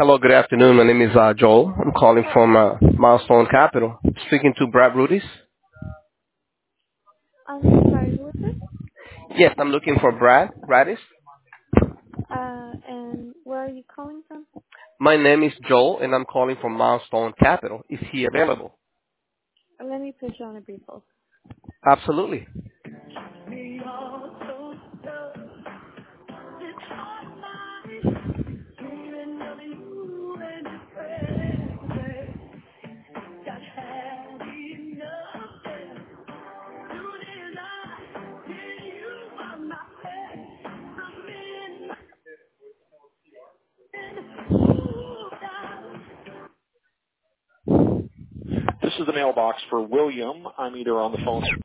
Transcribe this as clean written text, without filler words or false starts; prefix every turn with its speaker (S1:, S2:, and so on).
S1: Hello, good afternoon. My name is Joel. I'm calling from Milestone Capital. Speaking to Brad Rudis.
S2: I'm sorry, who is this?
S1: Yes, I'm looking for Brad Radis.
S2: And where are you calling from?
S1: My name is Joel, and I'm calling from Milestone Capital. Is he available?
S2: Let me put you on a brief hold.
S1: Absolutely.
S3: This is the mailbox for William. I'm either on the phone